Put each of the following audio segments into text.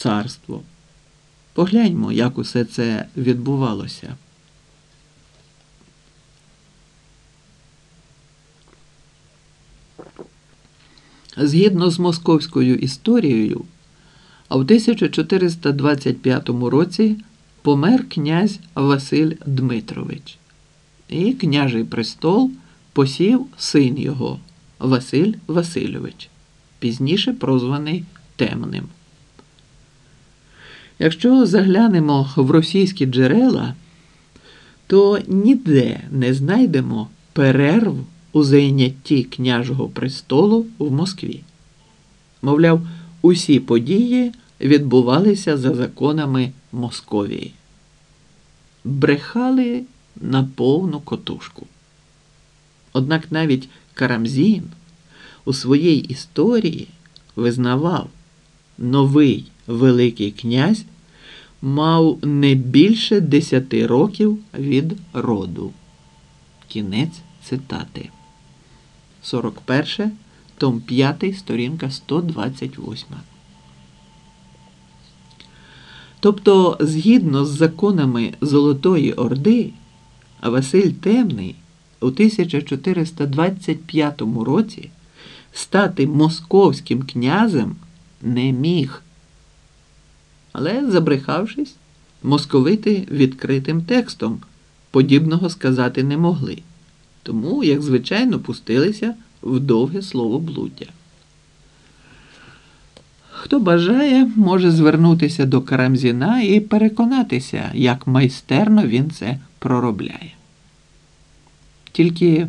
царство. Погляньмо, як усе це відбувалося. Згідно з московською історією, а в 1425 році помер князь Василь Дмитрович, і княжий престол посів син його Василь Васильович, пізніше прозваний Темним. Якщо заглянемо в російські джерела, то ніде не знайдемо перерв у зайнятті княжого престолу в Москві. Мовляв, усі події відбувалися за законами Московії. Брехали на повну котушку. Однак навіть Карамзін у своїй історії визнавав, новий Великий князь мав не більше 10 років від роду. Кінець цитати. 41, том 5, сторінка 128. Тобто, згідно з законами Золотої Орди, Василь Темний у 1425 році стати московським князем не міг. Але, забрехавшись, московити відкритим текстом подібного сказати не могли. Тому, як звичайно, пустилися в довге словоблуддя. Хто бажає, може звернутися до Карамзіна і переконатися, як майстерно він це проробляє. Тільки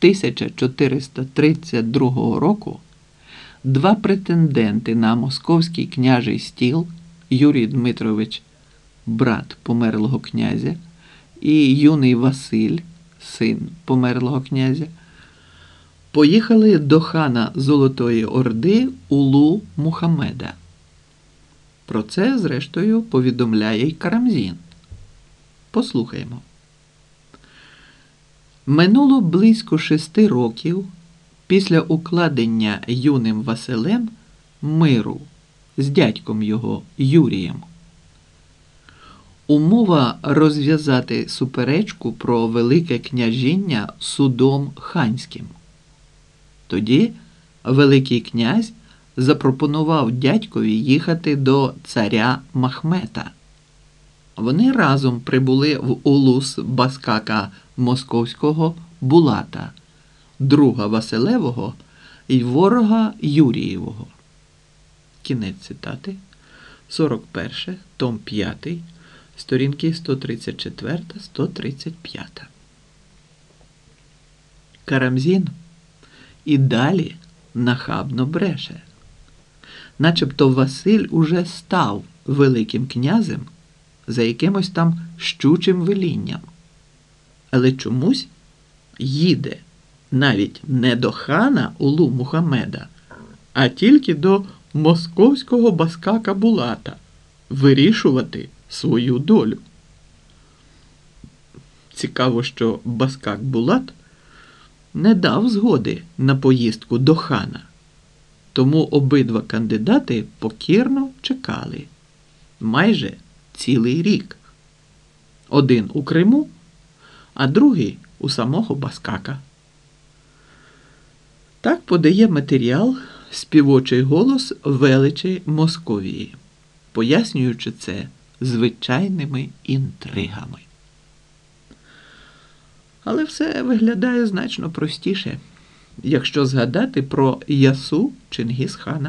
1432 року два претенденти на московський княжий стіл, Юрій Дмитрович, брат померлого князя, і юний Василь, син померлого князя, поїхали до хана Золотої Орди Улу Мухаммеда. Про це, зрештою, повідомляє й Карамзін. Послухаймо. Минуло близько 6 років після укладення юним Василем миру з дядьком його Юрієм. Умова розв'язати суперечку про Велике княжіння судом ханським. Тоді Великий князь запропонував дядькові їхати до царя Махмета. Вони разом прибули в улус баскака московського Булата, друга Василевого і ворога Юрієвого. Кінець цитати. 41, том 5, сторінки 134-135. Карамзін і далі нахабно бреше. Начебто Василь уже став Великим князем за якимось там щучим велінням. Але чомусь їде навіть не до хана Улу Мухаммеда, а тільки до московського баскака Булата вирішувати свою долю. Цікаво, що баскак Булат не дав згоди на поїздку до хана, тому обидва кандидати покірно чекали майже цілий рік. Один у Криму, а другий у самого баскака. Так подає матеріал співочий голос величі Московії, пояснюючи це звичайними інтригами. Але все виглядає значно простіше, якщо згадати про Ясу Чингіз-хана.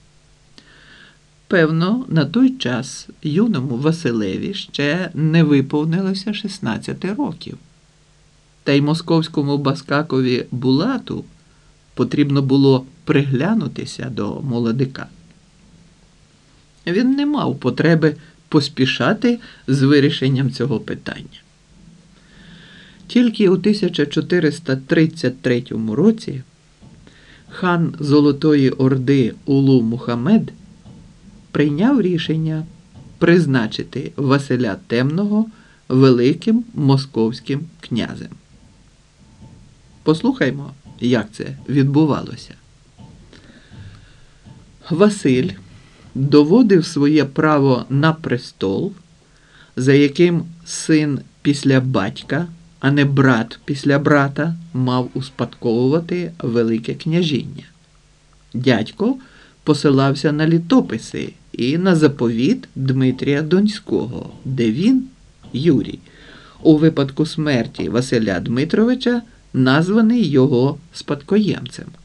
Певно, на той час юному Василеві ще не виповнилося 16 років. Та й московському баскакові Булату потрібно було приглянутися до молодика. Він не мав потреби поспішати з вирішенням цього питання. Тільки у 1433 році хан Золотої Орди Улу Мухаммед прийняв рішення призначити Василя Темного великим московським князем. Послухаймо, як це відбувалося. Василь доводив своє право на престол, за яким син після батька, а не брат після брата, мав успадковувати Велике княжіння. Дядько посилався на літописи і на заповіт Дмитрія Донського, де він, Юрій, у випадку смерті Василя Дмитровича, названий його спадкоємцем.